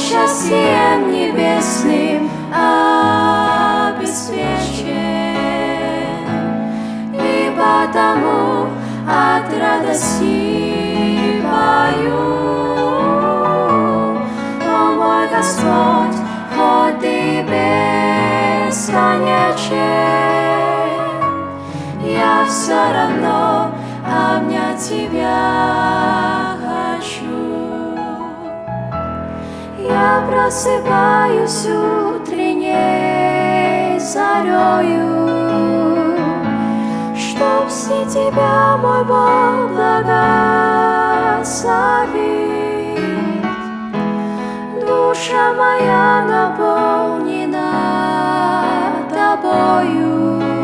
счастьем небесным обеспечен, и потому от радости пою. О мой Господь, хоть ты бесконечен, я все равно обнять тебя хочу. Я просыпаюсь утренней зарею, чтоб все тебя, мой Бог, благословить. Душа моя наполнена тобою,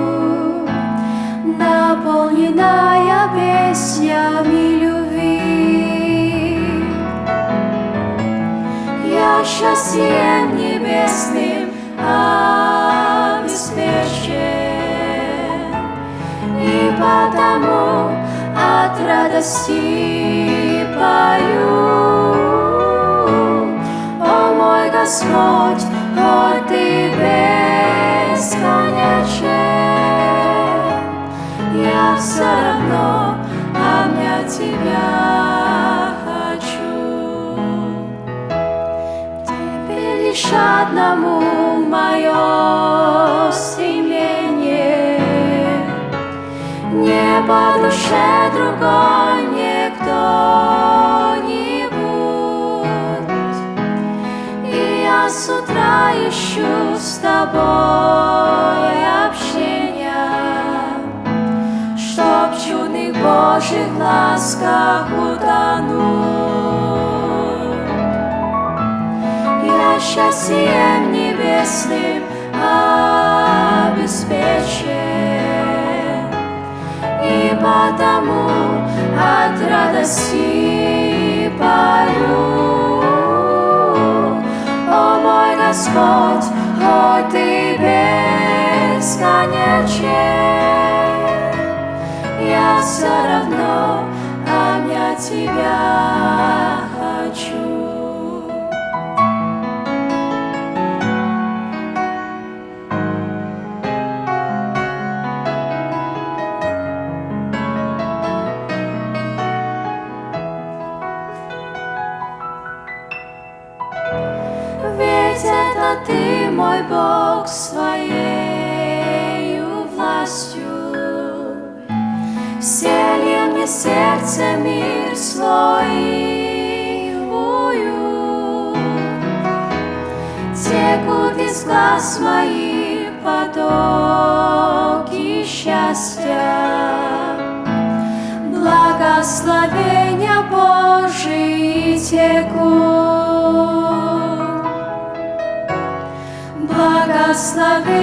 наполненная песнями любви. Я счастьем небесным обеспечен, и потому от радости пою. О мой Господь, хоть ты бесконечен, я все равно обнять тебя хочу. Тебе лишь одному мое стремление, не по душе другой никто-нибудь. И я с утра ищу с тобой общения, чтоб в чудных Божьих ласках утонуть. Я счастьем небесным обеспечен, и потому от радости пою. О мой Господь, хоть ты бесконечен, я все равно обнять тебя хочу. Ведь это ты, мой Бог, своею властью вселил мне сердце мир свой и уют. Текут из глаз моих потоки счастья, благословения Божии текут. Благословения